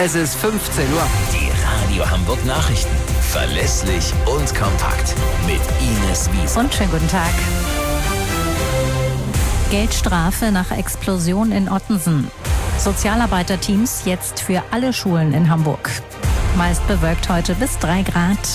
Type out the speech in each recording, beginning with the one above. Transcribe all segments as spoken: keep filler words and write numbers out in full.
Es ist fünfzehn Uhr. Die Radio Hamburg Nachrichten. Verlässlich und kompakt. Mit Ines Wiese. Und schönen guten Tag. Geldstrafe nach Explosion in Ottensen. Sozialarbeiterteams jetzt für alle Schulen in Hamburg. Meist bewölkt heute bis drei Grad.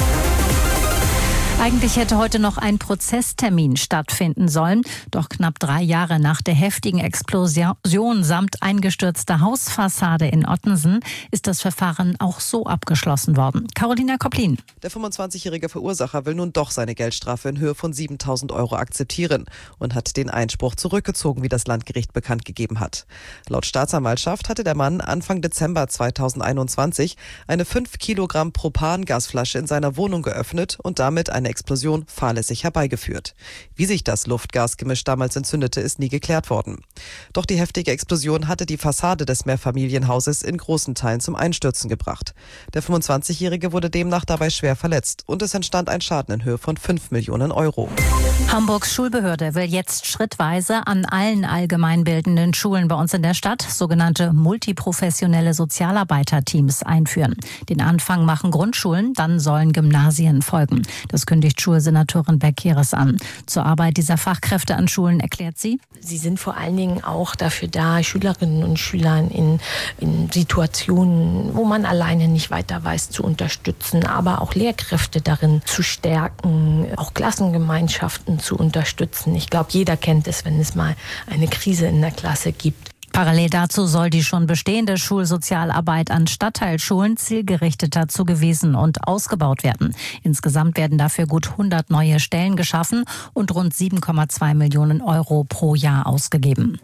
Eigentlich hätte heute noch ein Prozesstermin stattfinden sollen. Doch knapp drei Jahre nach der heftigen Explosion samt eingestürzter Hausfassade in Ottensen ist das Verfahren auch so abgeschlossen worden. Carolina Koplin. Der fünfundzwanzigjährige Verursacher will nun doch seine Geldstrafe in Höhe von siebentausend Euro akzeptieren und hat den Einspruch zurückgezogen, wie das Landgericht bekannt gegeben hat. Laut Staatsanwaltschaft hatte der Mann Anfang Dezember zweitausendeinundzwanzig eine fünf Kilogramm Propangasflasche in seiner Wohnung geöffnet und damit eine Explosion fahrlässig herbeigeführt. Wie sich das Luftgasgemisch damals entzündete, ist nie geklärt worden. Doch die heftige Explosion hatte die Fassade des Mehrfamilienhauses in großen Teilen zum Einstürzen gebracht. Der fünfundzwanzigjährige wurde demnach dabei schwer verletzt und es entstand ein Schaden in Höhe von fünf Millionen Euro. Hamburgs Schulbehörde will jetzt schrittweise an allen allgemeinbildenden Schulen bei uns in der Stadt sogenannte multiprofessionelle Sozialarbeiterteams einführen. Den Anfang machen Grundschulen, dann sollen Gymnasien folgen. Das kündigt Schulsenatorin Beck-Heres an. Zur Arbeit dieser Fachkräfte an Schulen erklärt sie: Sie sind vor allen Dingen auch dafür da, Schülerinnen und Schülern in, in Situationen, wo man alleine nicht weiter weiß, zu unterstützen, aber auch Lehrkräfte darin zu stärken, auch Klassengemeinschaften zu unterstützen. Ich glaube, jeder kennt es, wenn es mal eine Krise in der Klasse gibt. Parallel dazu soll die schon bestehende Schulsozialarbeit an Stadtteilschulen zielgerichteter zugewiesen und ausgebaut werden. Insgesamt werden dafür gut hundert neue Stellen geschaffen und rund sieben Komma zwei Millionen Euro pro Jahr ausgegeben.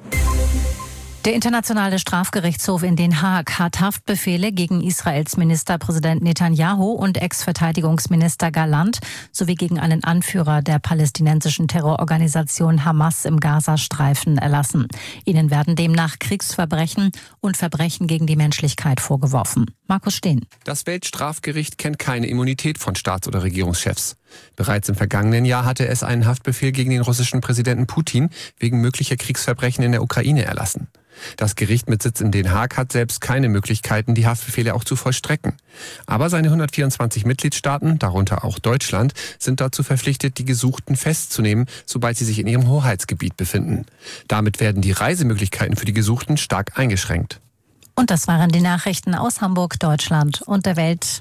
Der Internationale Strafgerichtshof in Den Haag hat Haftbefehle gegen Israels Ministerpräsident Netanyahu und Ex-Verteidigungsminister Gallant sowie gegen einen Anführer der palästinensischen Terrororganisation Hamas im Gazastreifen erlassen. Ihnen werden demnach Kriegsverbrechen und Verbrechen gegen die Menschlichkeit vorgeworfen. Markus Steen. Das Weltstrafgericht kennt keine Immunität von Staats- oder Regierungschefs. Bereits im vergangenen Jahr hatte es einen Haftbefehl gegen den russischen Präsidenten Putin wegen möglicher Kriegsverbrechen in der Ukraine erlassen. Das Gericht mit Sitz in Den Haag hat selbst keine Möglichkeiten, die Haftbefehle auch zu vollstrecken. Aber seine hundertvierundzwanzig Mitgliedstaaten, darunter auch Deutschland, sind dazu verpflichtet, die Gesuchten festzunehmen, sobald sie sich in ihrem Hoheitsgebiet befinden. Damit werden die Reisemöglichkeiten für die Gesuchten stark eingeschränkt. Und das waren die Nachrichten aus Hamburg, Deutschland und der Welt.